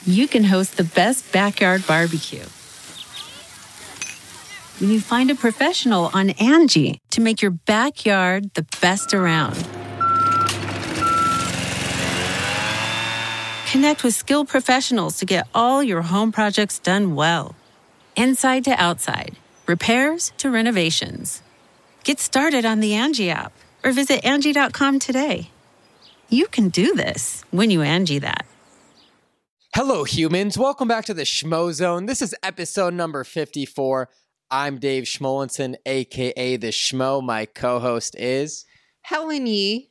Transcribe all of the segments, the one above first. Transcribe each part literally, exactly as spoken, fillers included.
you can host the best backyard barbecue. When you find a professional on Angie to make your backyard the best around. Connect with skilled professionals to get all your home projects done well. Inside to outside, repairs to renovations. Get started on the Angie app or visit Angie dot com today. You can do this when you Angie that. Hello, humans. Welcome back to the Schmo Zone. This is episode number fifty-four. I'm Dave Schmolenson, a k a. The Schmo. My co-host is... Helen Yee,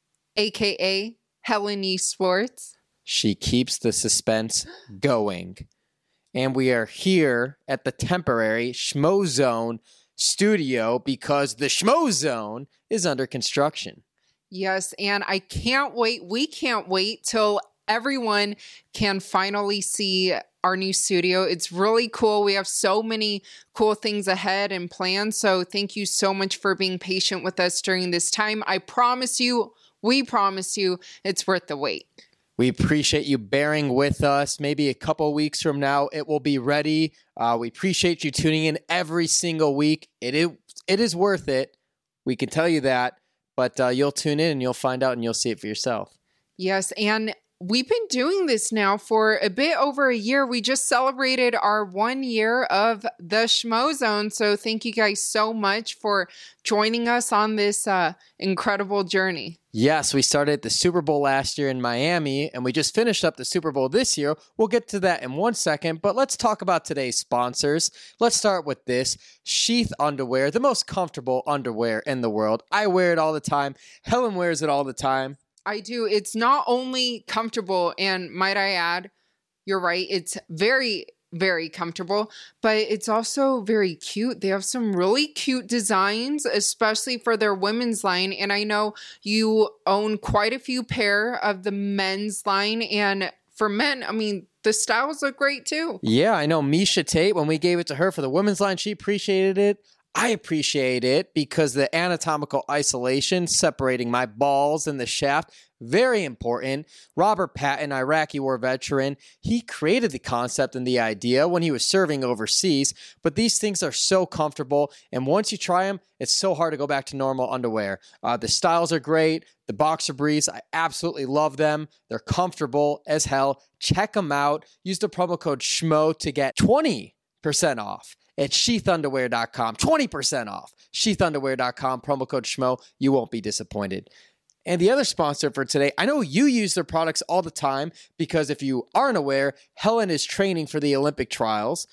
a k a. Helen Yee Sports. She keeps the suspense going. And we are here at the temporary Schmo Zone studio because the Schmo Zone is under construction. Yes, and I can't wait. We can't wait till everyone can finally see our new studio. It's really cool. We have so many cool things ahead and planned. So thank you so much for being patient with us during this time. I promise you, we promise you, it's worth the wait. We appreciate you bearing with us. Maybe a couple weeks from now, it will be ready. Uh, we appreciate you tuning in every single week. It is, it is worth it. We can tell you that, but uh, you'll tune in and you'll find out and you'll see it for yourself. Yes, and we've been doing this now for a bit over a year. We just celebrated our one year of the Schmo Zone. So thank you guys so much for joining us on this uh, incredible journey. Yes, we started the Super Bowl last year in Miami, and we just finished up the Super Bowl this year. We'll get to that in one second, but let's talk about today's sponsors. Let's start with this. Sheath underwear, the most comfortable underwear in the world. I wear it all the time. Helen wears it all the time. I do. It's not only comfortable, and might I add, you're right, it's very, very comfortable, but it's also very cute. They have some really cute designs, especially for their women's line. And I know you own quite a few pair of the men's line. And for men, I mean, the styles look great too. Yeah, I know Misha Tate, when we gave it to her for the women's line, she appreciated it. I appreciate it because the anatomical isolation separating my balls and the shaft, very important. Robert Patton, Iraqi war veteran, he created the concept and the idea when he was serving overseas, but these things are so comfortable, and once you try them, it's so hard to go back to normal underwear. Uh, the styles are great. The boxer briefs, I absolutely love them. They're comfortable as hell. Check them out. Use the promo code SCHMO to get twenty percent off. At sheath underwear dot com, twenty percent off. sheath underwear dot com, promo code SCHMO. You won't be disappointed. And the other sponsor for today, I know you use their products all the time because if you aren't aware, Helen is training for the Olympic trials.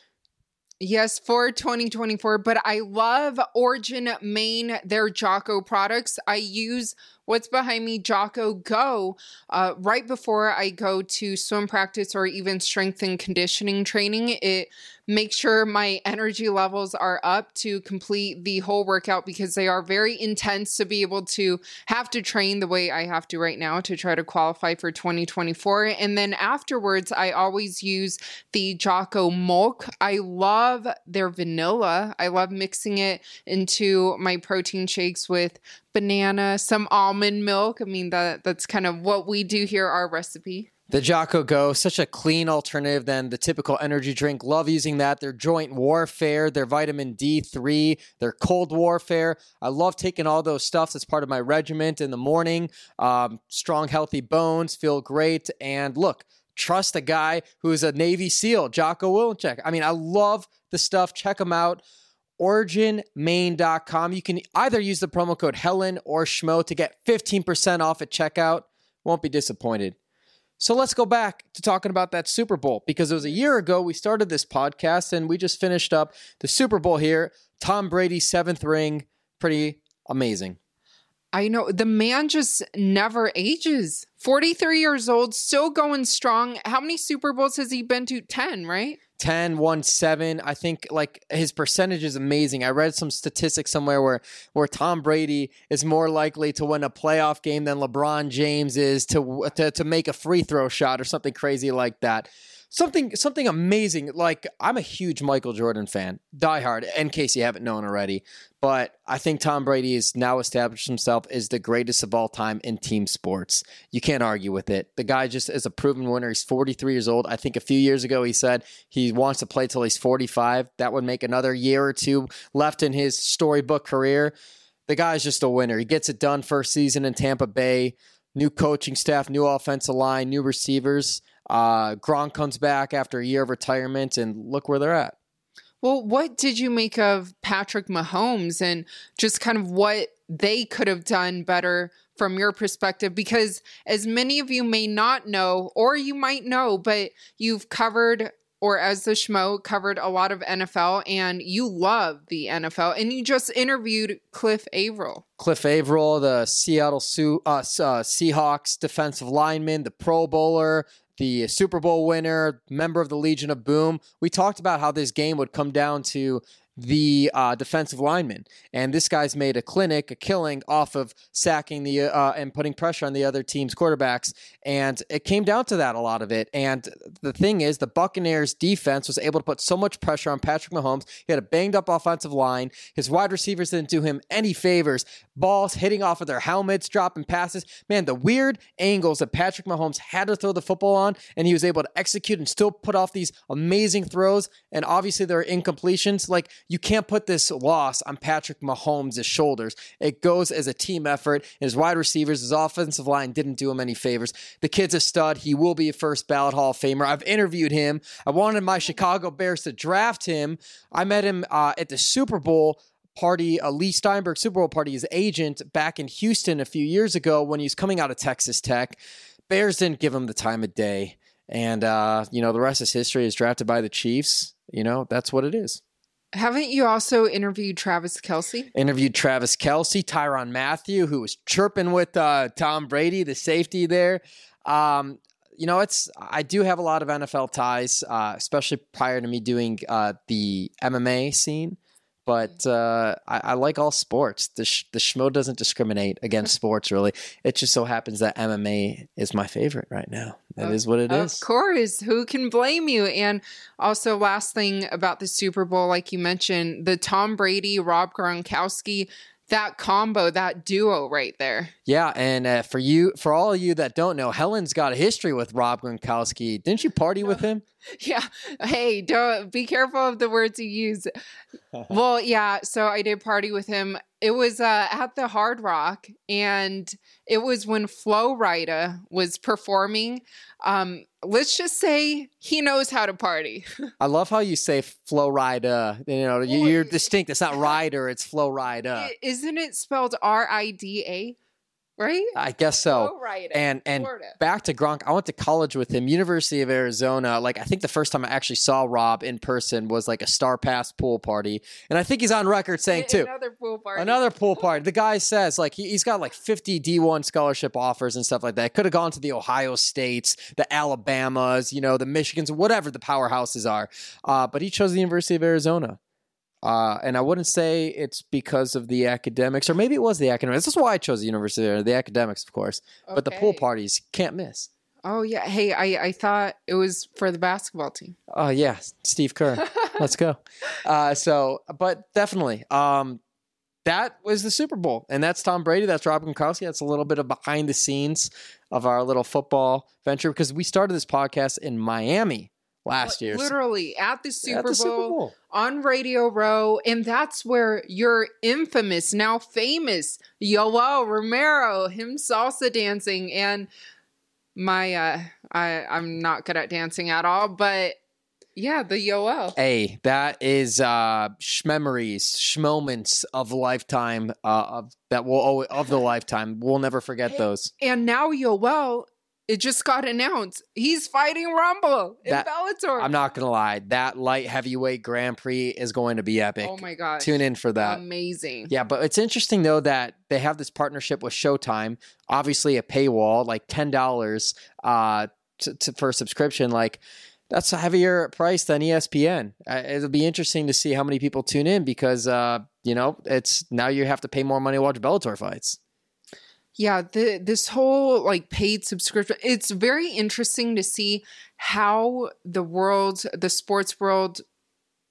Yes, for twenty twenty-four, but I love Origin Main, their Jocko products. I use what's behind me, Jocko Go, uh, right before I go to swim practice or even strength and conditioning training. It makes sure my energy levels are up to complete the whole workout because they are very intense to be able to have to train the way I have to right now to try to qualify for twenty twenty-four. And then afterwards, I always use the Jocko Milk. I love their vanilla. I love mixing it into my protein shakes with banana, some almond milk. I mean, that that's kind of what we do here, our recipe. The Jocko Go, such a clean alternative than the typical energy drink. Love using that. Their joint warfare, their vitamin D three, their cold warfare. I love taking all those stuffs as part of my regiment in the morning. Um, strong, healthy bones, feel great. And look, trust a guy who's a Navy SEAL, Jocko Willem. I mean, I love the stuff. Check them out. origin main dot com. You can either use the promo code Helen or Schmo to get fifteen percent off at checkout. Won't be disappointed. So let's go back to talking about that Super Bowl because it was a year ago we started this podcast and we just finished up the Super Bowl here. Tom Brady's seventh ring. Pretty amazing. I know. The man just never ages. forty-three years old, still going strong. How many Super Bowls has he been to? ten, right? ten, won seven. I think like his percentage is amazing. I read some statistics somewhere where, where Tom Brady is more likely to win a playoff game than LeBron James is to, to, to make a free throw shot or something crazy like that. Something something amazing. Like, I'm a huge Michael Jordan fan, diehard, in case you haven't known already. But I think Tom Brady has now established himself as the greatest of all time in team sports. You can't argue with it. The guy just is a proven winner. He's forty-three years old. I think a few years ago he said he wants to play till he's forty-five. That would make another year or two left in his storybook career. The guy's just a winner. He gets it done first season in Tampa Bay. New coaching staff, new offensive line, new receivers. Uh, Gronk comes back after a year of retirement, and look where they're at. Well, what did you make of Patrick Mahomes and just kind of what they could have done better from your perspective? Because as many of you may not know, or you might know, but you've covered, or as the Schmo, covered a lot of N F L, and you love the N F L, and you just interviewed Cliff Averill. Cliff Averill, the Seattle Sioux, uh, uh, Seahawks defensive lineman, the Pro Bowler, the Super Bowl winner, member of the Legion of Boom. We talked about how this game would come down to the uh, defensive lineman. And this guy's made a clinic, a killing off of sacking the uh, and putting pressure on the other team's quarterbacks. And it came down to that, a lot of it. And the thing is, the Buccaneers defense was able to put so much pressure on Patrick Mahomes. He had a banged up offensive line. His wide receivers didn't do him any favors. Balls hitting off of their helmets, dropping passes. Man, the weird angles that Patrick Mahomes had to throw the football on, and he was able to execute and still put off these amazing throws. And obviously there are incompletions. Like, you can't put this loss on Patrick Mahomes' shoulders. It goes as a team effort. His wide receivers, his offensive line didn't do him any favors. The kid's a stud. He will be a first ballot Hall of Famer. I've interviewed him. I wanted my Chicago Bears to draft him. I met him uh, at the Super Bowl party, a Lee Steinberg Super Bowl party, his agent back in Houston a few years ago when he was coming out of Texas Tech. Bears didn't give him the time of day. And, uh, you know, the rest is history. Is drafted by the Chiefs. You know, that's what it is. Haven't you also interviewed Travis Kelce? Interviewed Travis Kelce, Tyrann Mathieu, who was chirping with uh, Tom Brady, the safety there. Um, you know, it's I do have a lot of N F L ties, uh, especially prior to me doing uh, the M M A scene. But uh, I, I like all sports. The sh- the Schmo doesn't discriminate against sports, really. It just so happens that M M A is my favorite right now. That of, is what it of is. Of course. Who can blame you? And also, last thing about the Super Bowl, like you mentioned, the Tom Brady, Rob Gronkowski, that combo, that duo right there. Yeah, and uh, for you, for all of you that don't know, Helen's got a history with Rob Gronkowski. Didn't you party with him? Yeah. Hey, don't be careful of the words you use. Well, yeah. So I did party with him. It was uh, at the Hard Rock, and it was when Flo Rida was performing. Um, let's just say he knows how to party. I love how you say Flo Rida. You know, well, you're distinct. It's not Rider. It's Flo Rida. Isn't it spelled R I D A? Right? I guess so. Right. And and Florida. Back to Gronk, I went to college with him, University of Arizona. Like, I think the first time I actually saw Rob in person was like a Star Pass pool party. And I think he's on record saying too. Another pool party. Another pool party. The guy says like he, he's got like fifty D one scholarship offers and stuff like that. Could have gone to the Ohio States, the Alabamas, you know, the Michigans, whatever the powerhouses are. Uh, but he chose the University of Arizona. Uh, and I wouldn't say it's because of the academics, or maybe it was the academics. That's why I chose the university there, the academics, of course. Okay. But the pool parties, can't miss. Oh, yeah. Hey, I, I thought it was for the basketball team. Oh, yeah. Steve Kerr. Let's go. Uh, so, but definitely, um, that was the Super Bowl. And that's Tom Brady. That's Rob Gronkowski. That's a little bit of behind the scenes of our little football venture, because we started this podcast in Miami last year. Literally at the Super, at the Bowl, Super Bowl on Radio Row. And that's where your infamous, now famous Yoel Romero, him salsa dancing. And my, uh, I, I'm not good at dancing at all, but yeah, the Yoel. Hey, that is uh, shmemories, schmoments of lifetime, uh, of that will always, of the lifetime. We'll never forget and, those. And now Yoel, it just got announced. He's fighting Rumble in that, Bellator. I'm not going to lie. That light heavyweight Grand Prix is going to be epic. Oh, my gosh. Tune in for that. Amazing. Yeah, but it's interesting, though, that they have this partnership with Showtime. Obviously, a paywall, like ten dollars uh, to, to, for a subscription. Like, that's a heavier price than E S P N. Uh, it'll be interesting to see how many people tune in because, uh, you know, it's now you have to pay more money to watch Bellator fights. Yeah, the, this whole like paid subscription, it's very interesting to see how the world, the sports world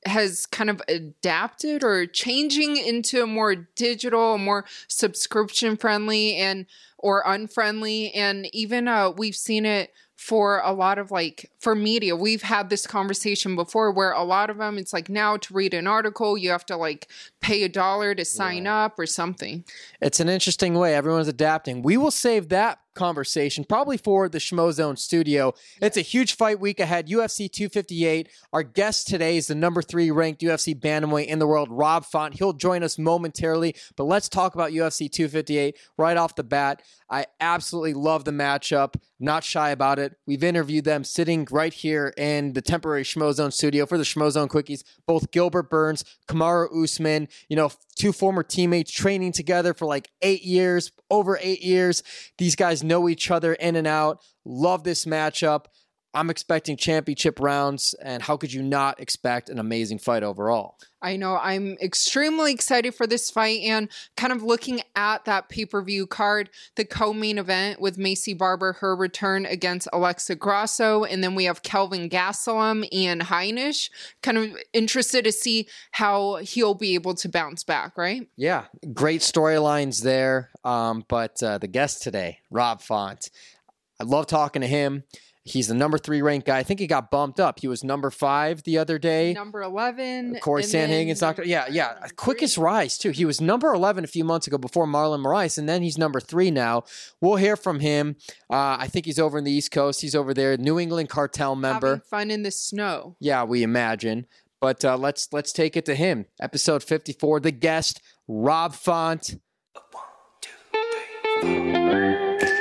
has kind of adapted or changing into a more digital, more subscription friendly and or unfriendly. And even uh, we've seen it for a lot of like for media. We've had this conversation before where a lot of them, it's like now to read an article, you have to like pay a dollar to sign yeah. up or something. It's an interesting way. Everyone's adapting. We will save that conversation probably for the Schmozone studio. It's a huge fight week ahead. U F C two fifty-eight. Our guest today is the number three ranked U F C bantamweight in the world, Rob Font. He'll join us momentarily, but let's talk about U F C two fifty-eight right off the bat. I absolutely love the matchup. Not shy about it. We've interviewed them sitting right here in the temporary Schmozone studio for the Schmozone Quickies. Both Gilbert Burns, Kamaru Usman, you know, two former teammates training together for like eight years, over eight years. These guys know each other in and out. Love this matchup. I'm expecting championship rounds, and how could you not expect an amazing fight overall? I know. I'm extremely excited for this fight, and kind of looking at that pay-per-view card, the co-main event with Macy Barber, her return against Alexa Grasso, and then we have Kelvin Gastelum and Heinisch. Kind of interested to see how he'll be able to bounce back, right? Yeah, great storylines there. Um, but uh, the guest today, Rob Font, I love talking to him. He's the number three ranked guy. I think he got bumped up. He was number five the other day. Number eleven. Corey Sandhagen's knocked. Yeah, yeah. Quickest rise, too. He was number eleven a few months ago before Marlon Moraes, and then he's number three now. We'll hear from him. Uh, I think he's over in the East Coast. He's over there, New England Cartel member. Having fun in the snow. Yeah, we imagine. But uh, let's let's take it to him. Episode fifty-four, the guest, Rob Font. One, two, three, four.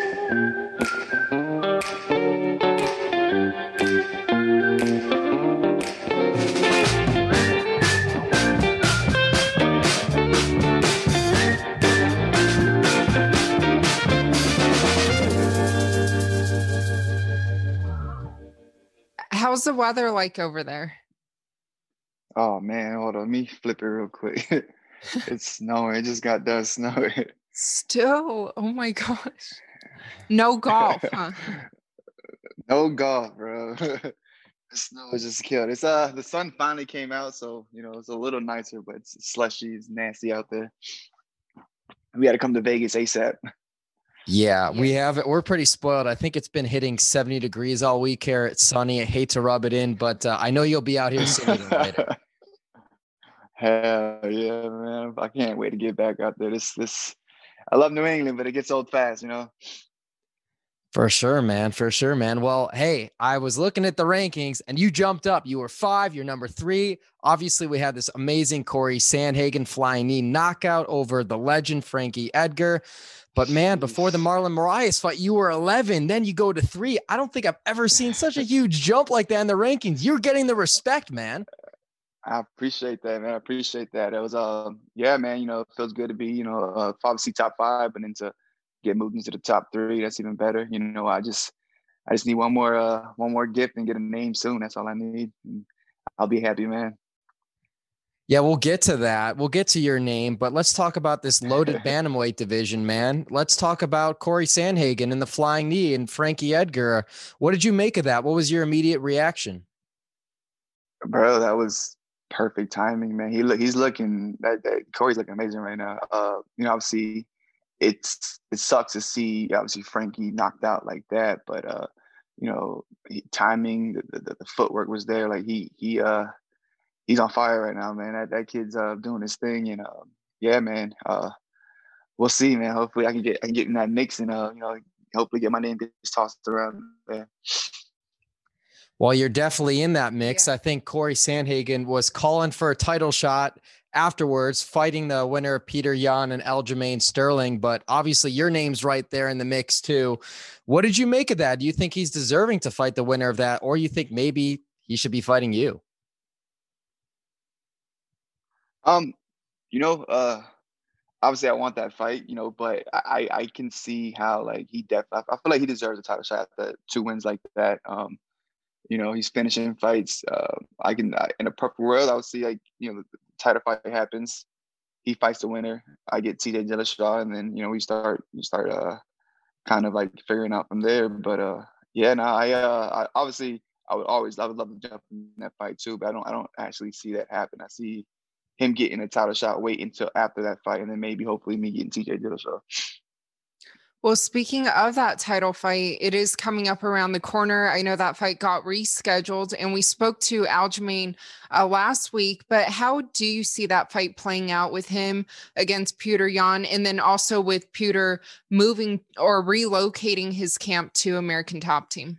How's the weather like over there? Oh man, hold on, let me flip it real quick. It's snowing. It just got done snowing. Still, oh my gosh. No golf, huh? No golf, bro. The snow is just killed. It's uh the sun finally came out, so you know it's a little nicer, but it's slushy, it's nasty out there. We got to come to Vegas ASAP. Yeah, we have it. We're pretty spoiled. I think it's been hitting seventy degrees all week here. It's sunny. I hate to rub it in, but uh, I know you'll be out here sooner than later. Hell yeah, man. I can't wait to get back out there. This, this, I love New England, but it gets old fast, you know? For sure, man. For sure, man. Well, hey, I was looking at the rankings and you jumped up. You were five, you're number three. Obviously, we had this amazing Corey Sandhagen flying knee knockout over the legend Frankie Edgar. But man, before the Marlon Moraes fight, you were eleven. Then you go to three. I don't think I've ever seen such a huge jump like that in the rankings. You're getting the respect, man. I appreciate that, man. I appreciate that. It was, uh, yeah, man. You know, it feels good to be, you know, uh, obviously top five, but then to get moved into the top three, that's even better. You know, I just, I just need one more, uh, one more gift and get a name soon. That's all I need. And I'll be happy, man. Yeah, we'll get to that. We'll get to your name, but let's talk about this loaded bantamweight division, man. Let's talk about Corey Sandhagen and the flying knee and Frankie Edgar. What did you make of that? What was your immediate reaction? Bro, that was perfect timing, man. He look, he's looking that, that Corey's looking amazing right now. Uh, you know, obviously, it's it sucks to see obviously Frankie knocked out like that, but uh, you know, he, timing, the, the the footwork was there. Like he he uh. He's on fire right now, man. That that kid's uh, doing his thing, and uh, yeah, man. Uh, we'll see, man. Hopefully, I can get I can get in that mix, and uh, you know, hopefully, get my name gets tossed around there. Well, you're definitely in that mix. Yeah. I think Corey Sandhagen was calling for a title shot afterwards, fighting the winner of Peter Yan and Aljamain Sterling. But obviously, your name's right there in the mix too. What did you make of that? Do you think he's deserving to fight the winner of that, or you think maybe he should be fighting you? Um, you know, uh, obviously I want that fight, you know, but I, I can see how like he definitely, I feel like he deserves a title shot after two wins like that. Um, you know, he's finishing fights. Uh, I can, I, in a perfect world, I would see like, you know, the title fight happens. He fights the winner. I get T J Dillashaw, and then, you know, we start, we start, uh, kind of like figuring out from there. But, uh, yeah, no, I, uh, I obviously, I would always, I would love to jump in that fight too, but I don't, I don't actually see that happen. I see him getting a title shot, wait until after that fight, and then maybe hopefully me getting T J Dillashaw. Well, speaking of that title fight, it is coming up around the corner. I know that fight got rescheduled, and we spoke to Aljamain uh, last week, but how do you see that fight playing out with him against Petr Yan, and then also with Petr moving or relocating his camp to American Top Team?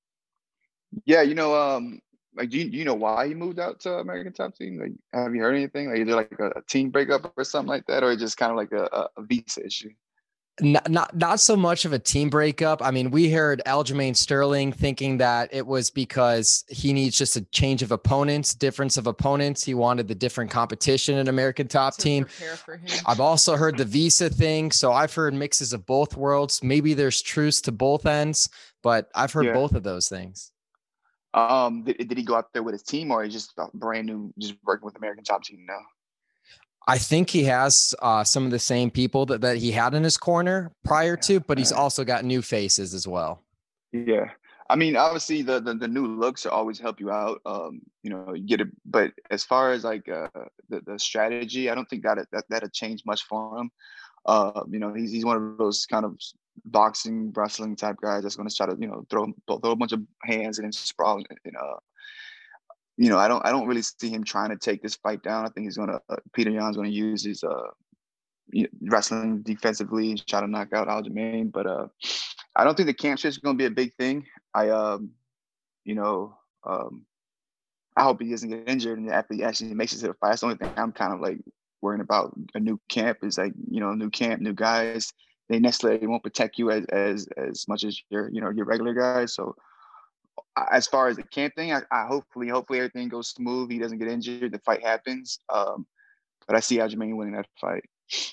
Yeah, you know, um, like, do you, do you know why he moved out to American Top Team? Like, have you heard anything? Like, is there like a, a team breakup or something like that, or just kind of like a, a visa issue? Not, not not so much of a team breakup. I mean, we heard Aljamain Sterling thinking that it was because he needs just a change of opponents, difference of opponents. He wanted the different competition in American Top To Team. prepare for him. I've also heard the visa thing. So I've heard mixes of both worlds. Maybe there's truce to both ends, but I've heard Yeah. both of those things. Um, did, did he go out there with his team, or is just brand new, just working with American Top Team now? I think he has uh, some of the same people that, that he had in his corner prior to, but he's also got new faces as well. Yeah. I mean, obviously the, the, the new looks always help you out. Um, you know, you get it, but as far as like uh, the, the strategy, I don't think that, that that'll change much for him. Uh, you know, he's, he's one of those kind of boxing, wrestling type guys that's going to try to, you know, throw, throw a bunch of hands and then sprawl and, uh, you know, I don't, I don't really see him trying to take this fight down. I think he's gonna, uh, Petr Yan's gonna use his uh, wrestling defensively and try to knock out Aljamain. But uh, I don't think the camp shift is gonna be a big thing. I, um, you know, um, I hope he doesn't get injured and after he actually makes it to the fight. That's the only thing I'm kind of like worrying about. A new camp is like, you know, new camp, new guys. They necessarily won't protect you as as as much as your, you know, your regular guys. So. As far as the camp thing, I, I hopefully, hopefully everything goes smooth. He doesn't get injured. The fight happens. Um, but I see Aljamain winning that fight.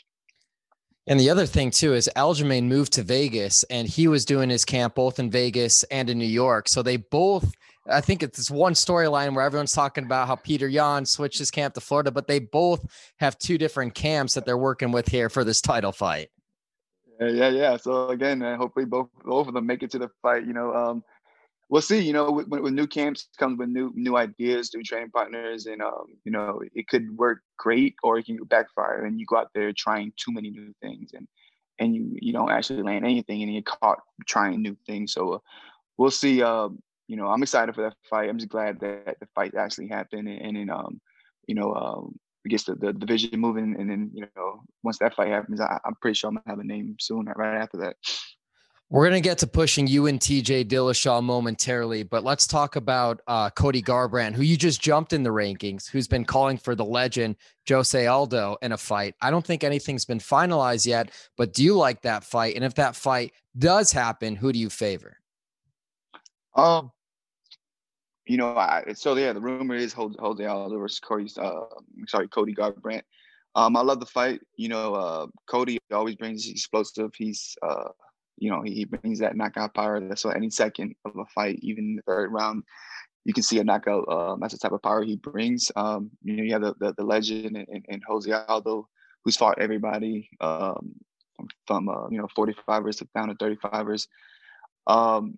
And the other thing too is Aljamain moved to Vegas, and he was doing his camp both in Vegas and in New York. So they both, I think it's this one storyline where everyone's talking about how Petr Yan switched his camp to Florida, but they both have two different camps that they're working with here for this title fight. Yeah, yeah, yeah. So again, uh, hopefully both both of them make it to the fight. You know. Um, We'll see. You know, with, with new camps comes with new new ideas, new training partners, and um, you know, it could work great or it can backfire, and you go out there trying too many new things, and and you you don't actually land anything, and you get caught trying new things. So uh, we'll see. Uh, you know, I'm excited for that fight. I'm just glad that the fight actually happened, and, and then um, you know, um, I guess the, the division moving, and then you know, once that fight happens, I, I'm pretty sure I'm gonna have a name soon right after that. We're going to get to pushing you and T J Dillashaw momentarily, but let's talk about uh, Cody Garbrandt, who you just jumped in the rankings, who's been calling for the legend Jose Aldo in a fight. I don't think anything's been finalized yet, but do you like that fight? And if that fight does happen, who do you favor? Um, you know, I, so yeah, the rumor is Jose Aldo versus Cody, uh, sorry, Cody Garbrandt. Um, I love the fight. You know, uh, Cody always brings explosive. He's, uh, You know, he, he brings that knockout power. That's so any second of a fight, even in the third round, you can see a knockout. Um, that's the type of power he brings. Um, you know, you have the the, the legend and, and Jose Aldo, who's fought everybody um, from, from uh, you know forty-fivers to down to thirty-fivers. Um,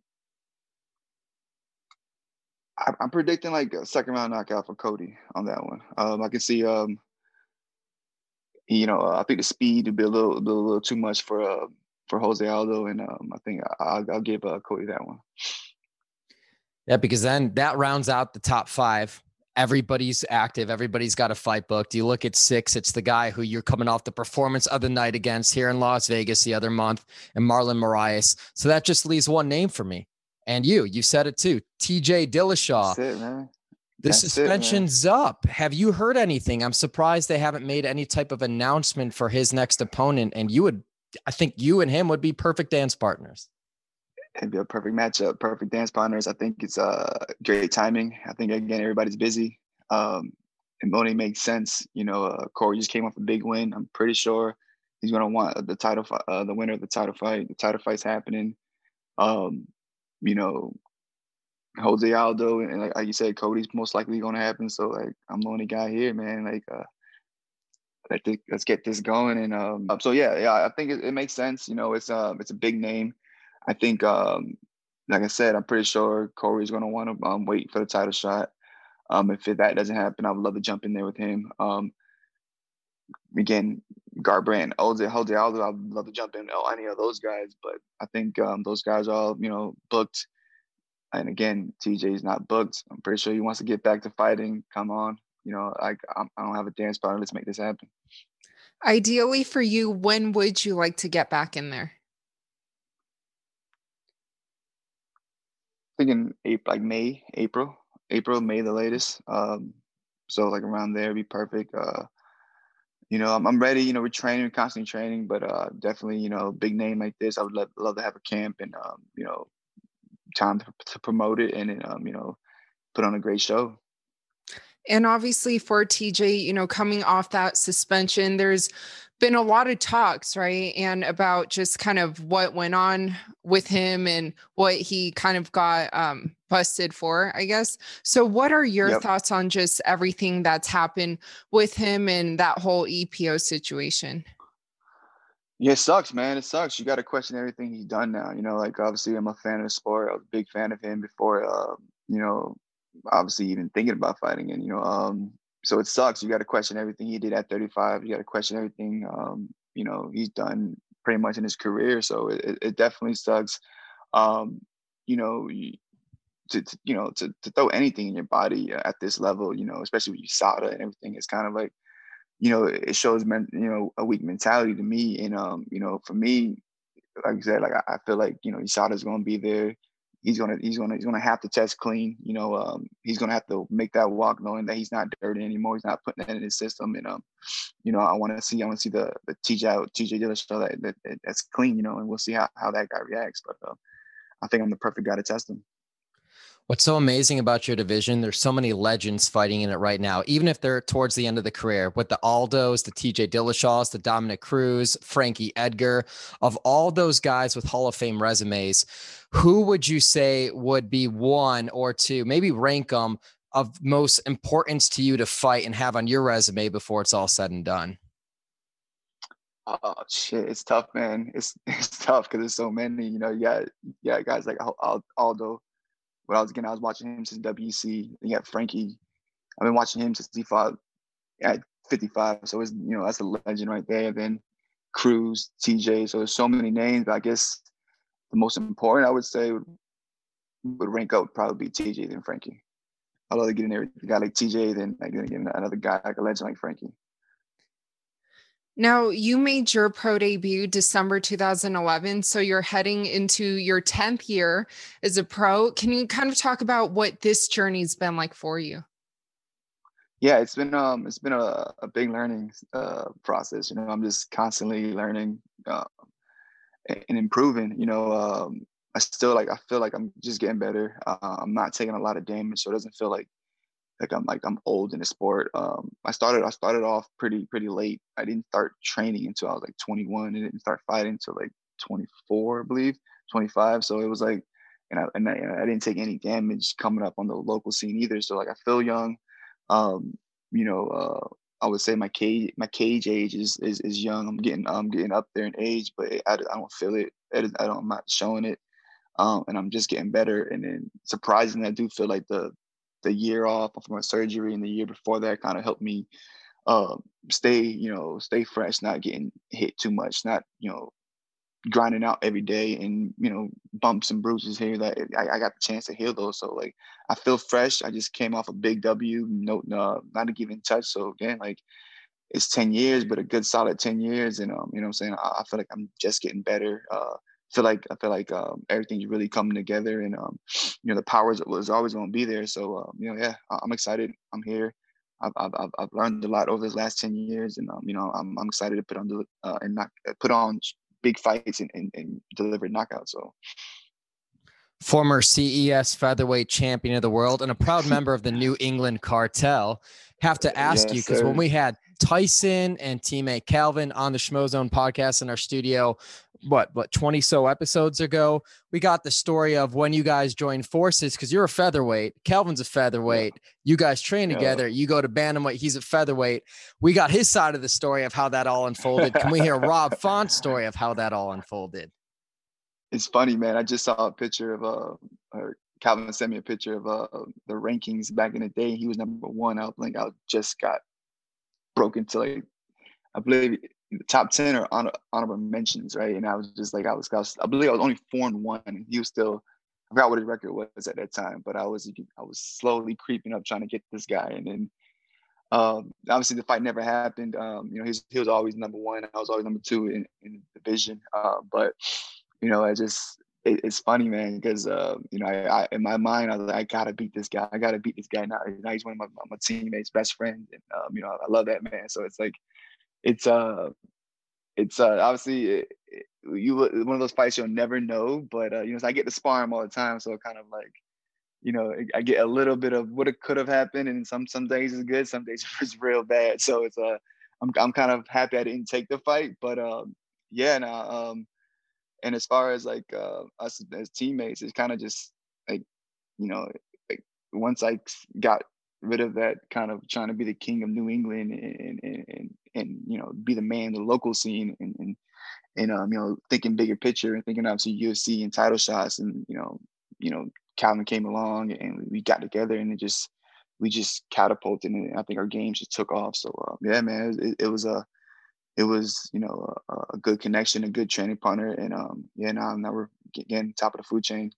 I, I'm predicting like a second round knockout for Cody on that one. Um, I can see. Um, you know, I think the speed would be a little, a little, a little too much for. Uh, for Jose Aldo, and um, I think I'll, I'll give uh, Cody that one. Yeah, because then that rounds out the top five. Everybody's active. Everybody's got a fight booked. You look at six, it's the guy who you're coming off the performance of the night against here in Las Vegas the other month, and Marlon Moraes. So that just leaves one name for me. And you, you said it too, T J Dillashaw. That's it, man. The That's suspension's it, up. Have you heard anything? I'm surprised they haven't made any type of announcement for his next opponent, and you would I think you and him would be perfect dance partners. It'd be a perfect matchup, perfect dance partners. I think it's uh, great timing. I think, again, everybody's busy. Um, it only makes sense. You know, uh, Corey just came off a big win. I'm pretty sure he's going to want the title, uh, the winner of the title fight. The title fight's happening. Um, you know, Jose Aldo, and like, like you said, Cody's most likely going to happen. So, like, I'm the only guy here, man. Like, uh, let's get this going. And um, so, yeah, yeah, I think it, it makes sense. You know, it's, uh, it's a big name. I think, um, like I said, I'm pretty sure Corey's going to want to um, wait for the title shot. Um, if that doesn't happen, I would love to jump in there with him. Um, again, Garbrandt, O J, Jose Aldo, I'd love to jump in on any of those guys, but I think um, those guys are all, you know, booked. And again, T J's not booked. I'm pretty sure he wants to get back to fighting. Come on. You know, I, I don't have a dance partner. Let's make this happen. Ideally for you, when would you like to get back in there? Thinking April, like May, April, April, May, the latest. Um, so like around there would be perfect. Uh, you know, I'm, I'm ready. You know, we're training, we're constantly training, but uh, definitely, you know, big name like this, I would love, love to have a camp and, um, you know, time to, to promote it and, then, um, you know, put on a great show. And obviously for T J, you know, coming off that suspension, there's been a lot of talks, right? And about just kind of what went on with him and what he kind of got um, busted for, I guess. So what are your Yep. thoughts on just everything that's happened with him and that whole E P O situation? Yeah, it sucks, man. It sucks. You got to question everything he's done now. You know, like obviously I'm a fan of the sport. I was a big fan of him before, uh, you know, obviously even thinking about fighting. And, you know, um, so it sucks. You got to question everything he did at thirty-five. You got to question everything, um, you know, he's done pretty much in his career. So it, it definitely sucks. Um, you know, to, to you know, to, to throw anything in your body at this level, you know, especially with U S A D A and everything, it's kind of like, you know, it shows, men, you know, a weak mentality to me. And, um, you know, for me, like I said, like I, I feel like, you know, U S A D A's going to be there. He's going to, he's going to, he's going to have to test clean. You know, um, he's going to have to make that walk knowing that he's not dirty anymore. He's not putting that in his system. And, um, you know, I want to see, I want to see the, the T J, T J Dillashaw that, that, that that's clean, you know, and we'll see how, how that guy reacts. But uh, I think I'm the perfect guy to test him. What's so amazing about your division, there's so many legends fighting in it right now, even if they're towards the end of the career, with the Aldos, the T J Dillashaws, the Dominic Cruz, Frankie Edgar. Of all those guys with Hall of Fame resumes, who would you say would be one or two, maybe rank them, of most importance to you to fight and have on your resume before it's all said and done? Oh shit, it's tough, man. It's it's tough because there's so many. You know, you got you got guys like Aldo. When I was again, I was watching him since W C. You got Frankie. I've been watching him since he fought at fifty-five. So it's, you know, that's a legend right there. Then Cruz, T J. So there's so many names. But I guess the most important, I would say, would, would rank up would probably be T J than Frankie. I'd love to get in there with a guy like T J than like getting another guy like a legend like Frankie. Now, you made your pro debut December two thousand eleven, so you're heading into your tenth year as a pro. Can you kind of talk about what this journey's been like for you? Yeah, it's been um, it's been a, a big learning uh, process. You know, I'm just constantly learning uh, and improving. You know, um, I still like I feel like I'm just getting better. Uh, I'm not taking a lot of damage, so it doesn't feel like like I'm like I'm old in the sport. Um, I started I started off pretty pretty late. I didn't start training until I was like twenty-one. I didn't start fighting until like twenty-four, I believe, twenty-five. So it was like, and I and I, and I didn't take any damage coming up on the local scene either. So like I feel young. Um, you know, uh, I would say my cage my cage age is is, is young. I'm getting I'm getting up there in age, but I, I don't feel it. I don't, I'm not showing it. Um, and I'm just getting better. And then surprisingly, I do feel like the the year off from my surgery and the year before that kind of helped me uh, stay, you know, stay fresh, not getting hit too much, not, you know, grinding out every day and, you know, bumps and bruises here that I, I got the chance to heal those. So like, I feel fresh. I just came off a big W, no, no, not to give in touch. So again, like it's ten years, but a good solid ten years. And, um, you know what I'm saying? I, I feel like I'm just getting better. Uh, feel like I feel like um, everything's really coming together, and um, you know the powers was always going to be there. So um, you know, yeah, I'm excited. I'm here. I've, I've I've learned a lot over the last ten years, and um, you know, I'm I'm excited to put on the uh, and knock put on big fights and, and, and deliver knockouts. So. Former C E S featherweight champion of the world and a proud member of the New England Cartel. Have to ask Yes, you, because when we had Tyson and teammate Calvin on the Schmozone podcast in our studio, what, what, twenty so episodes ago, we got the story of when you guys joined forces, because you're a featherweight. Calvin's a featherweight. Yeah. You guys train together. Yeah. You go to bantamweight. He's a featherweight. We got his side of the story of how that all unfolded. Can we hear Rob Font's story of how that all unfolded? It's funny, man. I just saw a picture of uh, or Calvin sent me a picture of uh the rankings back in the day. He was number one. I was like, I just got broken to like I believe the top ten or honor, honorable mentions, right? And I was just like, I was, I was, I believe I was only four and one. And he was still, I forgot what his record was at that time, but I was, I was slowly creeping up trying to get this guy. And then, um, obviously the fight never happened. Um, you know, he's, he was always number one. I was always number two in, in the division. Uh, but you know, I just, it, it's funny, man, because uh, you know, I, I, in my mind, I was like, I gotta beat this guy. I gotta beat this guy now. Now he's one of my, my teammates, best friend, and um, you know, I love that man. So it's like, it's uh, it's uh, obviously it, it, you one of those fights you'll never know, but uh, you know, so I get to spar him all the time, so it kind of like, you know, I get a little bit of what it could have happened, and some some days is good, some days it's real bad. So it's uh, I'm I'm kind of happy I didn't take the fight, but um, yeah, now um, and as far as like uh, us as teammates, it's kind of just like, you know, like once I got rid of that kind of trying to be the king of New England and and and, and you know, be the man, the local scene, and and and um, you know, thinking bigger picture and thinking obviously U F C and title shots, and you know, you know, Calvin came along and we got together and it just we just catapulted, and I think our game just took off. So uh, yeah, man, it, it was a it was, you know, a, a good connection, a good training partner, and um, yeah, now now we're getting top of the food chain.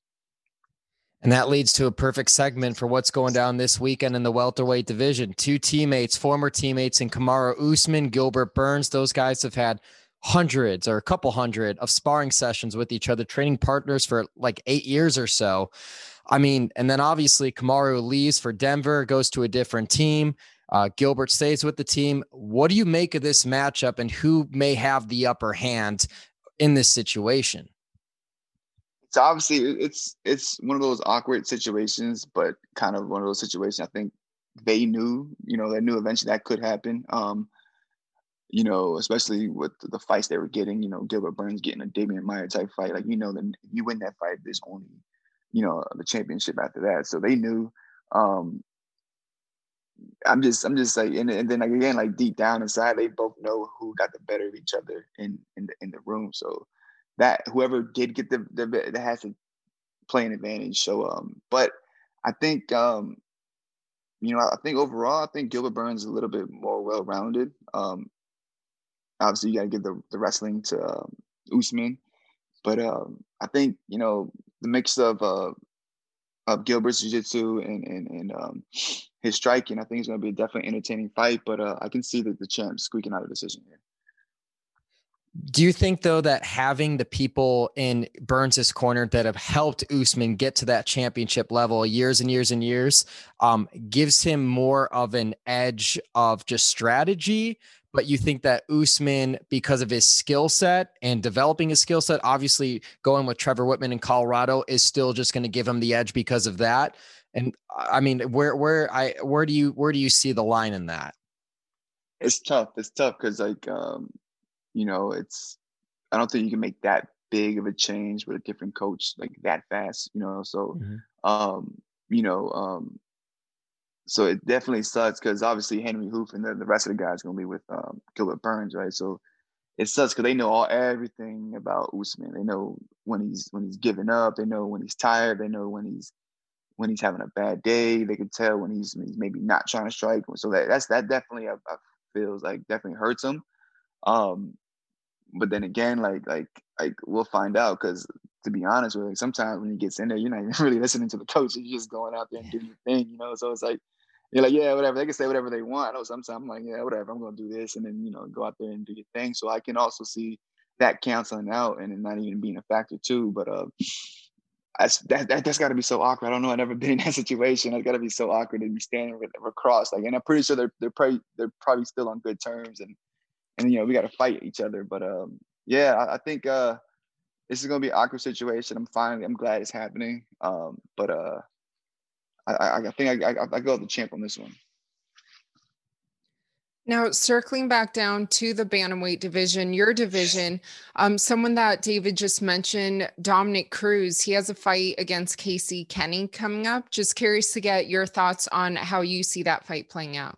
And that leads to a perfect segment for what's going down this weekend in the welterweight division. Two teammates, former teammates in Kamaru Usman, Gilbert Burns. Those guys have had hundreds or a couple hundred of sparring sessions with each other, training partners for like eight years or so. I mean, and then obviously Kamaru leaves for Denver, goes to a different team. Uh, Gilbert stays with the team. What do you make of this matchup, and who may have the upper hand in this situation? It's obviously it's it's one of those awkward situations, but kind of one of those situations I think they knew, you know, they knew eventually that could happen. Um, you know, especially with the fights they were getting, you know, Gilbert Burns getting a Damian Maia type fight. Like, you know, then if you win that fight, there's only, you know, the championship after that. So they knew. Um, I'm just, I'm just like, and, and then like, again, like deep down inside, they both know who got the better of each other in in the in the room. So that whoever did get the the that has to play an advantage. So, um, but I think, um, you know, I think overall, I think Gilbert Burns is a little bit more well rounded. Um, obviously, you got to give the the wrestling to um, Usman, but um, I think, you know, the mix of uh, of Gilbert's jiu-jitsu and and and um, his striking, I think it's going to be a definitely entertaining fight. But uh, I can see that the champ squeaking out a decision here. Do you think, though, that having the people in Burns' corner that have helped Usman get to that championship level years and years and years um, gives him more of an edge of just strategy? But you think that Usman, because of his skill set and developing his skill set, obviously going with Trevor Whitman in Colorado is still just going to give him the edge because of that? And I mean, where where I where do you where do you see the line in that? It's tough. It's tough because like um, you know, it's I don't think you can make that big of a change with a different coach like that fast. You know, so mm-hmm. um, you know, um, so it definitely sucks because obviously Henry Hoof and the, the rest of the guys are gonna be with um, Gilbert Burns, right? So it sucks because they know all everything about Usman. They know when he's when he's giving up. They know when he's tired. They know when he's when he's having a bad day. They can tell when he's, when he's maybe not trying to strike. So that that's that definitely I, I feels like definitely hurts him. Um, but then again, like like like we'll find out because to be honest with you, like, sometimes when he gets in there, you're not even really listening to the coach. You're just going out there and doing your thing, you know. So it's like you're like, yeah, whatever. They can say whatever they want. I know sometimes I'm like, yeah, whatever. I'm gonna do this, and then you know go out there and do your thing. So I can also see that canceling out and it not even being a factor too. But uh, that's that, that that's got to be so awkward. I don't know. I've never been in that situation. It's got to be so awkward to be standing across. Like, and I'm pretty sure they're they're probably they're probably still on good terms and. And, you know, we got to fight each other. But, um, yeah, I, I think uh, this is going to be an awkward situation. I'm finally, I'm glad it's happening. Um, but uh, I, I, I think I, I, I go with the champ on this one. Now, circling back down to the bantamweight division, your division, um, someone that David just mentioned, Dominick Cruz, he has a fight against Casey Kenny coming up. Just curious to get your thoughts on how you see that fight playing out.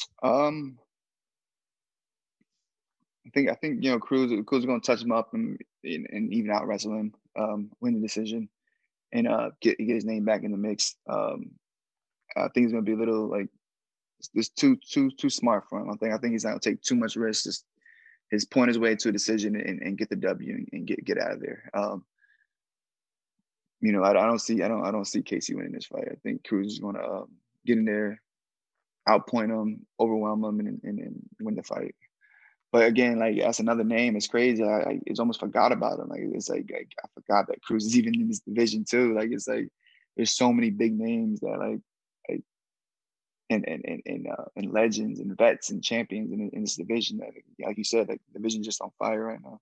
Um. I think I think you know Cruz Cruz is going to touch him up, and and, and even out wrestle him, um, win the decision, and uh, get get his name back in the mix. Um, I think he's gonna be a little like just too too too smart for him. I think I think he's not gonna take too much risk. Just his point his way to a decision and, and get the W and, and get get out of there. Um, you know, I, I don't see I don't I don't see Casey winning this fight. I think Cruz is gonna um, get in there, outpoint him, overwhelm him, and, and, and win the fight. But again, like that's another name. It's crazy. I, I it's almost forgot about him. Like it's like, like I forgot that Cruz is even in this division too. Like it's like there's so many big names that like like and and and and, uh, and legends and vets and champions in, in this division. That like you said, like the division's just on fire right now.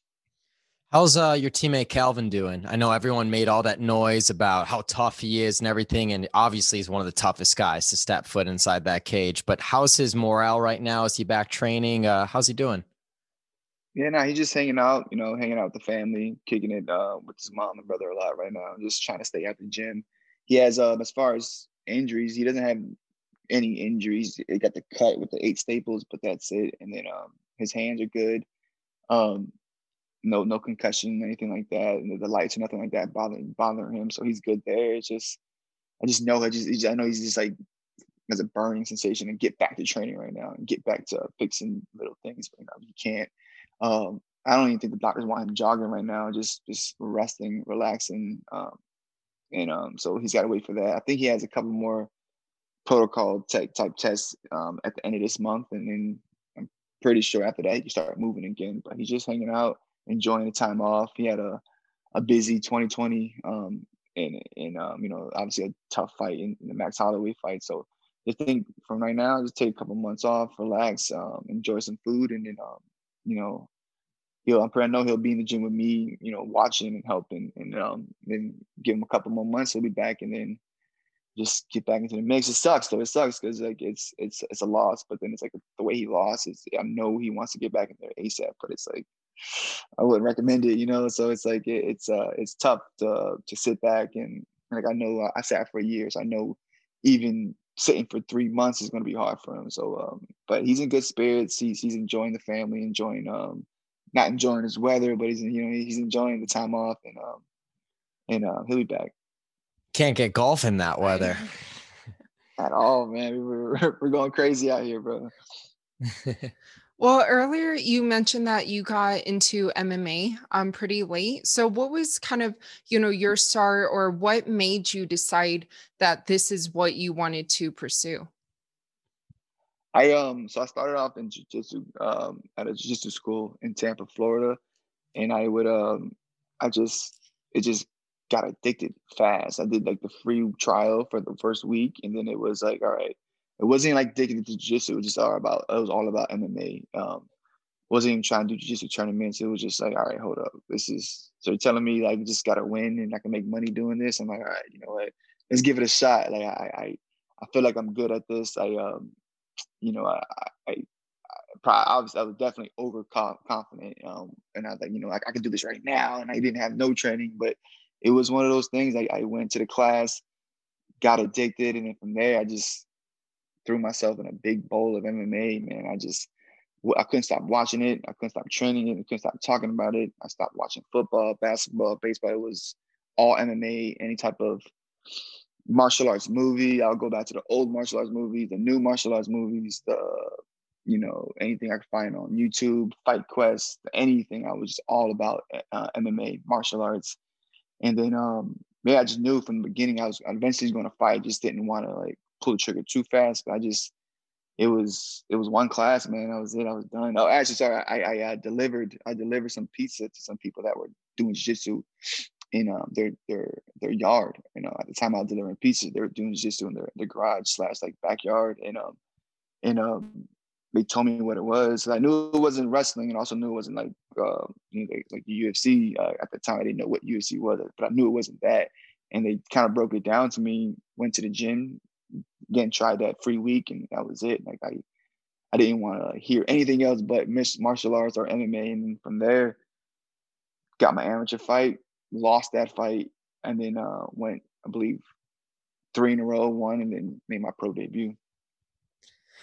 How's uh, your teammate Calvin doing? I know everyone made all that noise about how tough he is and everything, and obviously he's one of the toughest guys to step foot inside that cage. But how's his morale right now? Is he back training? Uh, how's he doing? Yeah, no, he's just hanging out, you know, hanging out with the family, kicking it uh, with his mom and brother a lot right now, just trying to stay at the gym. He has, uh, as far as injuries, he doesn't have any injuries. He got the cut with the eight staples, but that's it. And then um, his hands are good. Um, no no concussion, anything like that. And the lights or nothing like that bothering bothering him. So he's good there. It's just I just know I just, just I know he's just like has a burning sensation and get back to training right now and get back to fixing little things right now. He can't. Um, I don't even think the doctors want him jogging right now, just just resting, relaxing. Um, and um, so he's got to wait for that. I think he has a couple more protocol type type tests um, at the end of this month, and then I'm pretty sure after that he can start moving again. But he's just hanging out, enjoying the time off. He had a, a busy twenty twenty, um, and and um, you know, obviously a tough fight in, in the Max Holloway fight. So just think from right now, just take a couple months off, relax, um, enjoy some food, and then um, you know, he'll I'm pretty I know he'll be in the gym with me, you know, watching and helping, and um, then give him a couple more months, he'll be back, and then just get back into the mix. It sucks though. It sucks because like it's it's it's a loss, but then it's like the way he lost is I know he wants to get back in there ASAP, but it's like I wouldn't recommend it, you know. So it's like it, it's uh it's tough to to sit back and like I know I sat for years. So I know even sitting for three months is going to be hard for him. So um, but he's in good spirits. He's he's enjoying the family, enjoying um not enjoying his weather, but he's you know he's enjoying the time off, and um and uh, he'll be back. Can't get golf in that weather. At all, man. We're, we're going crazy out here, bro. Well, earlier you mentioned that you got into M M A um pretty late. So what was kind of, you know, your start or what made you decide that this is what you wanted to pursue? I um so I started off in jiu-jitsu um at a jiu-jitsu school in Tampa, Florida, and I would um I just it just got addicted fast. I did like the free trial for the first week, and then it was like, all right, it wasn't like addicted to jiu-jitsu. It was just all about it was all about M M A. Um, wasn't even trying to do jiu-jitsu tournaments. It was just like, all right, hold up, this is so you're telling me like you just gotta win and I can make money doing this. I'm like, all right, you know what? Let's give it a shot. Like I I I feel like I'm good at this. I um you know I I. Probably, obviously, I was definitely over confident, um, and I was like, you know, like I can do this right now, and I didn't have no training, but it was one of those things. I, I went to the class, got addicted, and then from there, I just threw myself in a big bowl of M M A. Man, I just I couldn't stop watching it. I couldn't stop training it. I couldn't stop talking about it. I stopped watching football, basketball, baseball. It was all M M A. Any type of martial arts movie, I'll go back to the old martial arts movies, the new martial arts movies, the you know, anything I could find on YouTube, Fight Quest, anything. I was just all about uh, M M A, martial arts. And then, um, yeah, I just knew from the beginning I was eventually going to fight. Just didn't want to like pull the trigger too fast. But I just, it was, it was one class, man. That was it. I was done. Oh, actually, sorry, I, I, I delivered, I delivered some pizza to some people that were doing jiu-jitsu in um, their their their yard. You know, at the time I was delivering pizza, they were doing jiu-jitsu in their, their garage slash like backyard, and um, and um. They told me what it was. I knew it wasn't wrestling, and also knew it wasn't like uh, you know, like, like the U F C. Uh, at the time, I didn't know what U F C was, but I knew it wasn't that. And they kind of broke it down to me. Went to the gym, again, tried that free week, and that was it. Like I, I didn't want to hear anything else but martial arts or M M A. And from there, got my amateur fight, lost that fight, and then uh, went, I believe, three in a row, won, and then made my pro debut.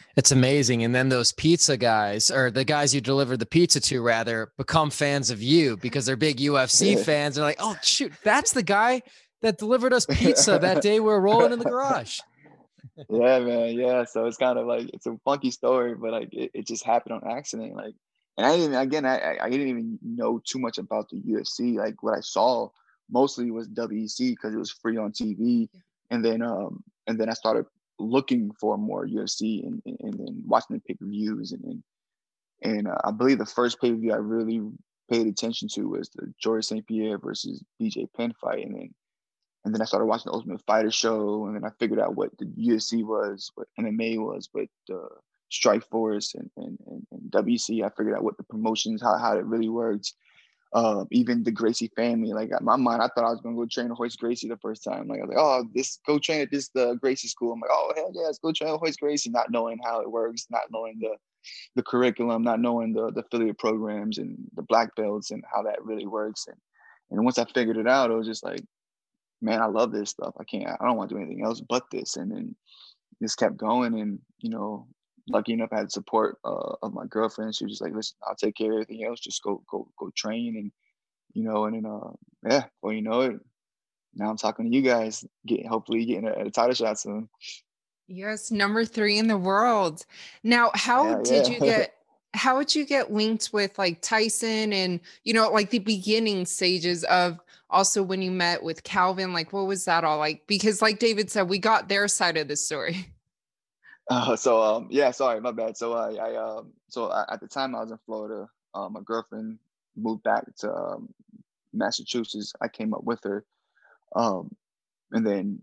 It's amazing. And then those pizza guys, or the guys you delivered the pizza to rather, become fans of you because they're big U F C fans. They're like, oh, shoot, that's the guy that delivered us pizza that day we were rolling in the garage. Yeah, man. Yeah. So it's kind of like, it's a funky story, but like it, it just happened on accident. Like, and I didn't, again, I, I didn't even know too much about the U F C. Like what I saw mostly was W E C because it was free on T V. And then, um, and then I started looking for more U F C and, and, and then watching the pay-per-views. And then, and uh, I believe the first pay-per-view I really paid attention to was the Georges Saint Pierre versus B J Penn fight. And then, and then I started watching the Ultimate Fighter show, and then I figured out what the U F C was, what M M A was, what uh, Strike Force and, and, and, and W C. I figured out what the promotions, how, how it really works. Uh, even the Gracie family, like in my mind, I thought I was going to go train Royce Gracie the first time. Like I was like, oh, this go train at this the Gracie school. I'm like, oh hell yeah, let's go train Royce Gracie, not knowing how it works, not knowing the the curriculum, not knowing the the affiliate programs and the black belts and how that really works. And and once I figured it out, it was just like, man, I love this stuff. I can't, I don't want to do anything else but this. And then just kept going. And, you know, lucky enough, I had support uh, of my girlfriend. She was just like, listen, I'll take care of everything else. Just go, go, go train. And, you know, and then, uh, yeah, well, you know it. Now I'm talking to you guys, getting, hopefully getting a, a title shot soon. Yes, number three in the world. Now, how Yeah, did yeah. you get, how would you get linked with like Tyson and, you know, like the beginning stages of also when you met with Calvin? Like, what was that all like? Because like David said, we got their side of the story. Uh, so, um, yeah, sorry, my bad. So I, I um, so I, at the time I was in Florida, um, my girlfriend moved back to um, Massachusetts. I came up with her. Um, and then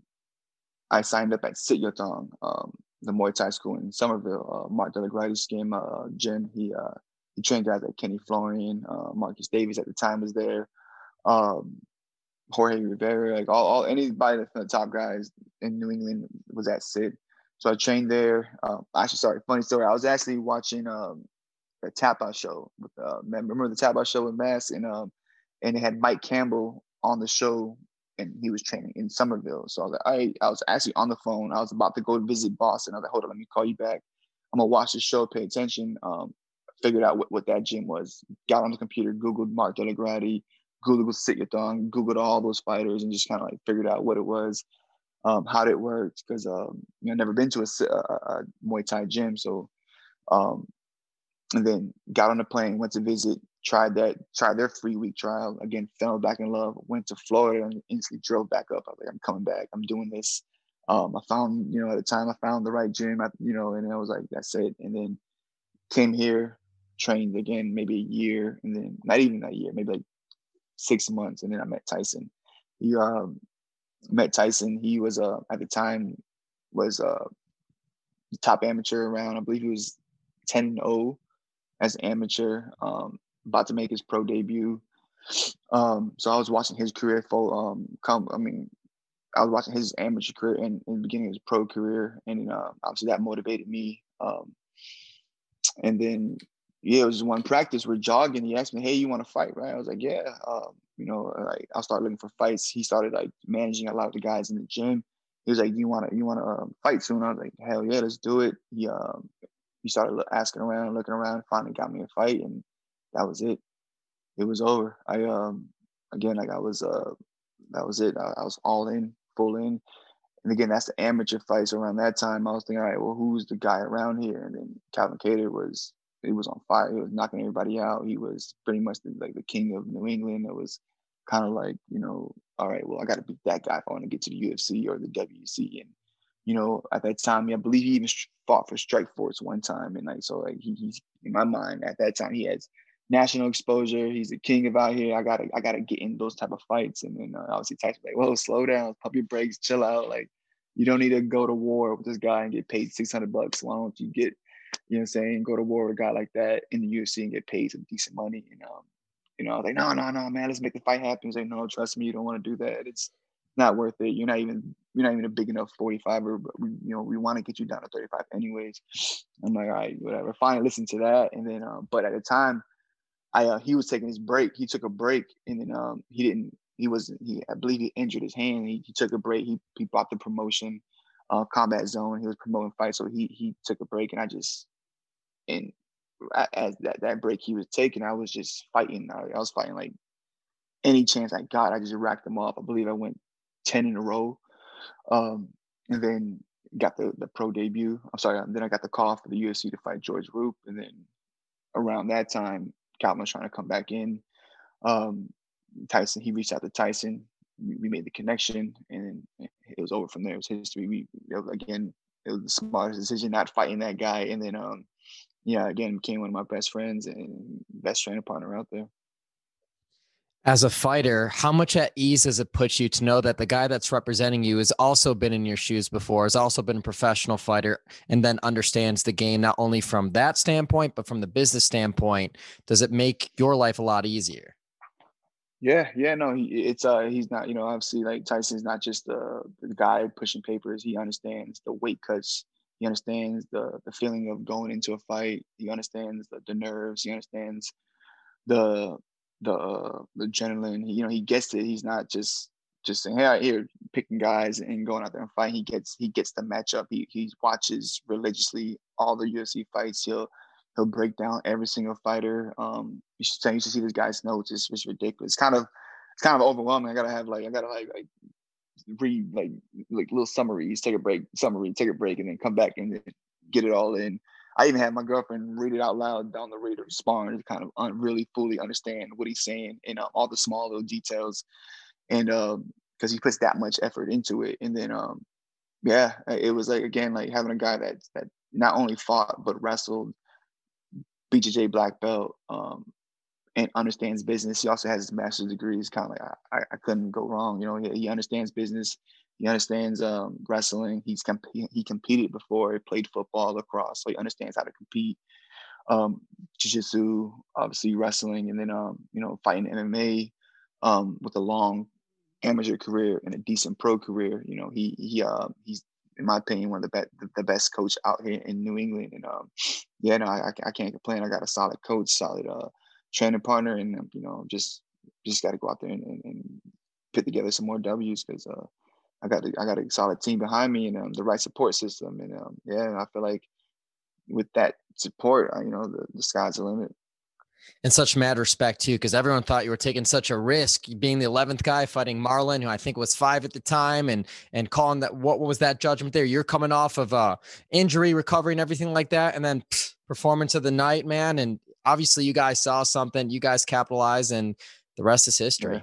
I signed up at Sit Yotong, um, the Muay Thai school in Somerville. Uh, Mark Delagrati's game, uh, gym. He uh, he trained guys like Kenny Florian, uh, Marcus Davis at the time was there, um, Jorge Rivera, like all, all anybody from the top guys in New England was at Sit. So I trained there. Um, actually, sorry, funny story. I was actually watching um, the Tap Out show with uh, remember the Tap Out show with Mass and um, and it had Mike Campbell on the show. And he was training in Somerville. So I was like, I, I was actually on the phone. I was about to go visit Boston. I was like, hold on, let me call you back. I'm going to watch the show, pay attention. Um, figured out what, what that gym was. Got on the computer, Googled Mark Delagrati, Googled Sit Yotong, Googled all those fighters, and just kind of like figured out what it was, um, how it worked. Because um, you know, I've never been to a, a, a Muay Thai gym. So, um, and then got on the plane, went to visit, tried that, tried their free week trial. Again, fell back in love, went to Florida and instantly drove back up. I was like, I'm coming back. I'm doing this. Um, I found, you know, at the time I found the right gym, I, you know, and I was like, that's it. And then came here, trained again, maybe a year. And then not even a year, maybe like six months. And then I met Tyson. He um, met Tyson. He was, uh, at the time, was uh, the top amateur around. I believe he was ten and oh as an amateur. Um, about to make his pro debut. Um, so I was watching his career full, um, come, I mean, I was watching his amateur career and in the beginning of his pro career. And uh, obviously that motivated me. Um, and then, yeah, it was one practice. We're jogging. He asked me, hey, you want to fight, right? I was like, yeah. Um, you know, like I'll start looking for fights. He started like managing a lot of the guys in the gym. He was like, you want to, you want to um, fight soon? I was like, hell yeah, let's do it. He, um, he started asking around, looking around, finally got me a fight. And that was it. It was over. I um again like I was uh that was it. I, I was all in, full in. And again, that's the amateur fights. Around that time, I was thinking, all right, well, who's the guy around here? And then Calvin Kattar was he was on fire. He was knocking everybody out. He was pretty much the, like the king of New England. It was kind of like, you know, all right, well, I got to beat that guy if I want to get to the U F C or the W C. And you know, at that time, I believe he even fought for Strike Force one time. And like so, like he, he's in my mind at that time, he has national exposure. He's a king of out here. I gotta, I gotta get in those type of fights. And then uh, obviously Tyson like, whoa, slow down, pump your brakes, chill out. Like, you don't need to go to war with this guy and get paid six hundred bucks. Why don't you get, you know what I'm saying, go to war with a guy like that in the U F C and get paid some decent money? And, um, you know, I was like, no, no, no, man, let's make the fight happen. He's like, no, trust me, you don't want to do that. It's not worth it. You're not even, you're not even a big enough forty-fiver, but we, you know, we want to get you down to thirty-five anyways. I'm like, all right, whatever. Finally listen to that. And then, um, but at the time, I uh, he was taking his break. He took a break, and then um, he didn't. He was he. I believe he injured his hand. He, he took a break. He he bought the promotion. uh, Combat Zone. He was promoting fights, so he he took a break, and I just and as that that break he was taking, I was just fighting. I, I was fighting like any chance I got. I just racked them up. I believe I went ten in a row, um, and then got the the pro debut. I'm sorry. Then I got the call for the U F C to fight George Roop, and then around that time, Calvin was trying to come back in. Um, Tyson, he reached out to Tyson. We, we made the connection, and it was over from there. It was history. We it was, again, it was the smartest decision not fighting that guy, and then um, yeah, again, became one of my best friends and best training partner out there. As a fighter, how much at ease does it put you to know that the guy that's representing you has also been in your shoes before, has also been a professional fighter, and then understands the game, not only from that standpoint, but from the business standpoint? Does it make your life a lot easier? Yeah, yeah, no, he, it's uh, he's not, you know, obviously like Tyson's not just the, the guy pushing papers. He understands the weight cuts. He understands the the feeling of going into a fight. He understands the, the nerves. He understands the the uh, the adrenaline. He, you know, he gets it. He's not just just saying, "Hey, here," picking guys and going out there and fighting. He gets he gets the matchup. He he watches religiously all the U F C fights. He'll he'll break down every single fighter. Um, you should say you should see this guy's notes. It's it's ridiculous. It's kind of it's kind of overwhelming. I gotta have like I gotta like like read like like little summaries, take a break, summary, take a break, and then come back and then get it all in. I even had my girlfriend read it out loud down the road to respond to kind of un- really fully understand what he's saying and uh, all the small little details. And um, because he puts that much effort into it. And then um, yeah, it was like again like having a guy that that not only fought but wrestled, B J J black belt, um, and understands business. He also has his master's degree. It's kind of like I, I couldn't go wrong. You know, he, he understands business. He understands um, wrestling. He's comp- he competed before. He played football, lacrosse, so he understands how to compete. Um, jiu-jitsu, obviously wrestling, and then um, you know, fighting M M A um, with a long amateur career and a decent pro career. You know, he he uh, he's in my opinion one of the best the best coach out here in New England. And um, yeah, no, I, I can't complain. I got a solid coach, solid uh, training partner, and um, you know, just just got to go out there and, and, and put together some more W's because uh, I got a, I got a solid team behind me and um, the right support system. And um, yeah, I feel like with that support, uh, you know, the, the sky's the limit. In such mad respect too, because everyone thought you were taking such a risk, being the eleventh guy fighting Marlon, who I think was five at the time, and and calling that. What, what was that judgment there? You're coming off of uh injury recovery and everything like that, and then pff, performance of the night, man. And obviously, you guys saw something, you guys capitalized, and the rest is history.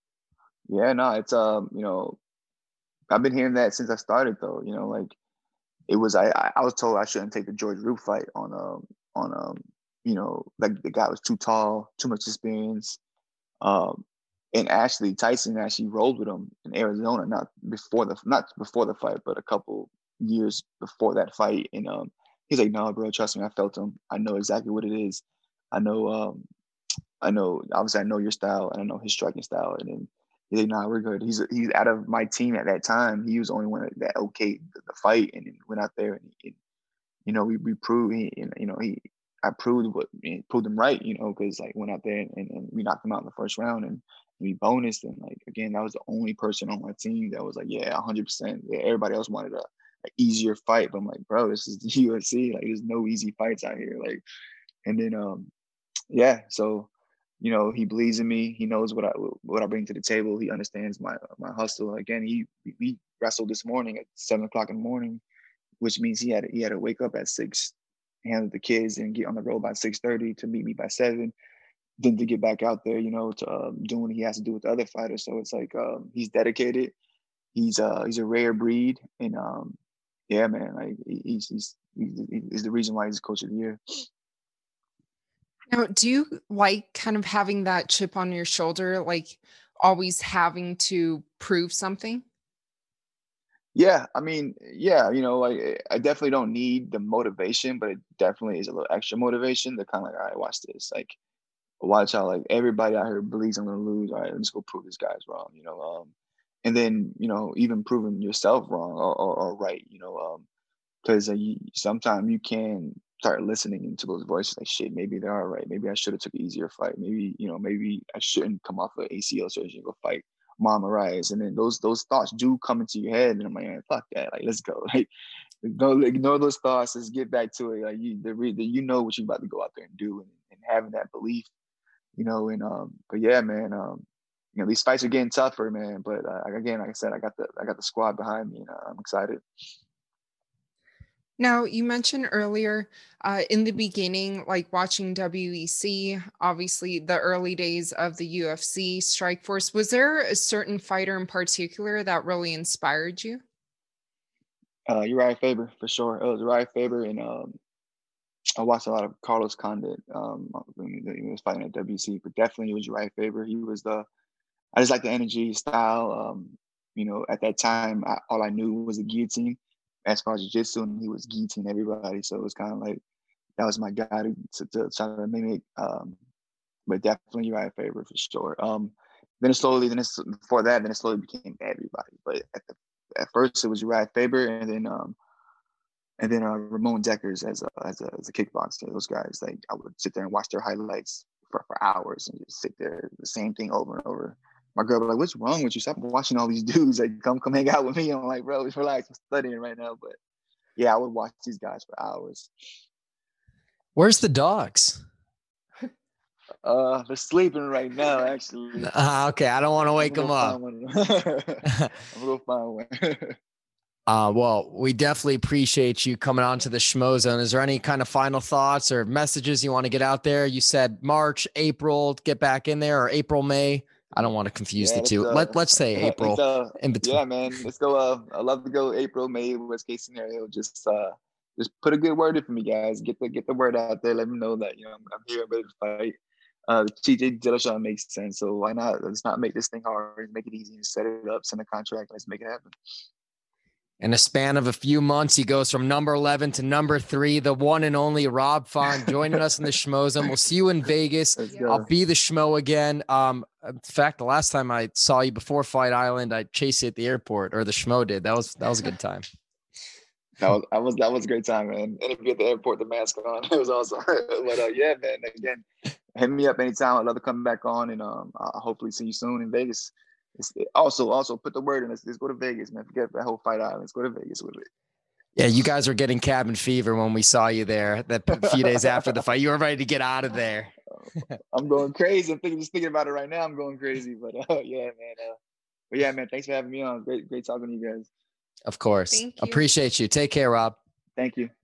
Yeah, yeah no, it's um, you know, I've been hearing that since I started, though. You know, like it was I I was told I shouldn't take the George Roop fight on um on um you know, like the guy was too tall, too much experience. Um, and actually Tyson actually rolled with him in Arizona, not before the not before the fight, but a couple years before that fight. And um, he's like, "No, bro, trust me, I felt him. I know exactly what it is. I know, um, I know. Obviously, I know your style, and I know his striking style." And then he's like, "Nah, we're good." He's he's out of my team at that time. He was the only one that okayed the, the fight, and then went out there and, and you know, we we proved, he, and, you know, he. I proved what proved him right, you know, because like went out there and, and, and we knocked him out in the first round and we bonused. And like again, that was the only person on my team that was like, yeah, one hundred percent. Yeah, everybody else wanted a, a easier fight, but I'm like, bro, this is the U F C. Like, there's no easy fights out here. Like, and then um, yeah, so you know, he believes in me. He knows what I what I bring to the table. He understands my my hustle. Again, he we wrestled this morning at seven o'clock in the morning, which means he had to, he had to wake up at six, handle the kids, and get on the road by six thirty to meet me by seven. Then to get back out there, you know, to um, doing what he has to do with the other fighters. So it's like um, he's dedicated. He's uh he's a rare breed, and um yeah, man, like he's he's he's, he's the reason why he's coach of the year. Now, do you like kind of having that chip on your shoulder, like always having to prove something? Yeah, I mean, yeah, you know, like I definitely don't need the motivation, but it definitely is a little extra motivation to kind of like, all right, watch this. Like, watch out, like everybody out here believes I'm gonna lose. All right, let's go prove this guy's wrong, you know. Um, and then, you know, even proving yourself wrong or, or, or right, you know, um, because uh, sometimes you can start listening into those voices like, shit, maybe they are right. Maybe I should have took an easier fight. Maybe, you know, maybe I shouldn't come off of A C L surgery and go fight Marlon Moraes. And then those those thoughts do come into your head, and I'm like, man, fuck that, like let's go. Like don't ignore those thoughts, let's get back to it. Like you the, the you know what you're about to go out there and do, and, and having that belief, you know, and um but yeah, man, um you know, these fights are getting tougher, man. But uh, again, like I said, I got the I got the squad behind me, and uh, I'm excited. Now, you mentioned earlier uh, in the beginning, like watching W E C, obviously the early days of the U F C, Strikeforce. Was there a certain fighter in particular that really inspired you? Uh, Uriah Faber, for sure. It was Uriah Faber, and um, I watched a lot of Carlos Condit um, when he was fighting at W E C, but definitely it was Uriah Faber. He was the, I just like the energy, style. Um, you know, at that time, I, all I knew was the guillotine as far as jiu-jitsu, and he was guillotining everybody. So it was kind of like, that was my guy to, to, to try to mimic. Um, but definitely Uriah Faber for sure. Um, then it slowly, then it's, before that, then it slowly became everybody. But at the at first it was Uriah Faber, and then um, and then uh, Ramon Deckers as a as a as a kickboxer. Those guys, like I would sit there and watch their highlights for, for hours and just sit there the same thing over and over. My girl was like, "What's wrong with you? Stop watching all these dudes. Like, come come hang out with me." I'm like, "Bro, just relax. I'm studying right now." But yeah, I would watch these guys for hours. Where's the dogs? Uh, they're sleeping right now, actually. Uh, okay, I don't want to wake them up. I'm gonna go find one. uh, well, we definitely appreciate you coming on to the Schmo Zone. Is there any kind of final thoughts or messages you want to get out there? You said March, April, get back in there, or April, May. I don't want to confuse yeah, the two. Uh, Let, let's say April. Uh, in between. Yeah, man. Let's go. Uh, I love to go April, May, worst case scenario. Just uh, just put a good word in for me, guys. Get the get the word out there. Let me know that, you know, I'm, I'm here, I'm ready to fight. Uh, the T J Dillashaw makes sense. So why not? Let's not make this thing hard. Make it easy and set it up, send a contract. Let's make it happen. In a span of a few months, he goes from number eleven to number three, the one and only Rob Font joining us in the Schmo Zone. We'll see you in Vegas. I'll be the Schmo again. Um, in fact, the last time I saw you before Fight Island, I chased you at the airport, or the Schmo did. That was, that was a good time. That was, I was, that was a great time, man. Interview at the airport, the mask on. It was awesome. But uh, yeah, man, again, hit me up anytime. I'd love to come back on, and um, I'll hopefully see you soon in Vegas. It's, also, also put the word in. Let's, let's go to Vegas, man. Forget that whole Fight Island. Let's go to Vegas with it. Yeah, you guys were getting cabin fever when we saw you there. That few days after the fight, you were ready to get out of there. I'm going crazy. I'm thinking, just thinking about it right now. I'm going crazy. But uh, yeah, man. Uh, but yeah, man. Thanks for having me on. Great, great talking to you guys. Of course. Thank you. Appreciate you. Take care, Rob. Thank you.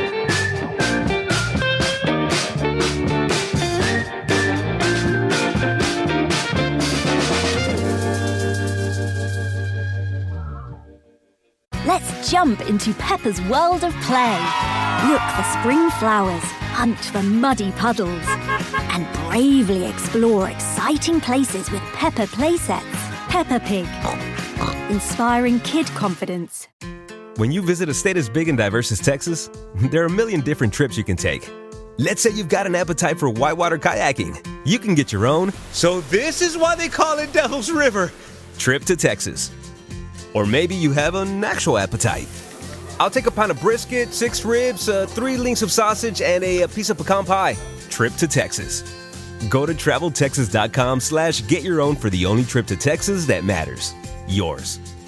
Let's jump into Peppa's world of play. Look for spring flowers, hunt for muddy puddles, and bravely explore exciting places with Peppa playsets. Peppa Pig, inspiring kid confidence. When you visit a state as big and diverse as Texas, there are a million different trips you can take. Let's say you've got an appetite for whitewater kayaking. You can get your own, so this is why they call it Devil's River, trip to Texas. Or maybe you have an actual appetite. I'll take a pound of brisket, six ribs, uh, three links of sausage, and a, a piece of pecan pie. Trip to Texas. Go to travel texas dot com slash get your own for the only trip to Texas that matters. Yours.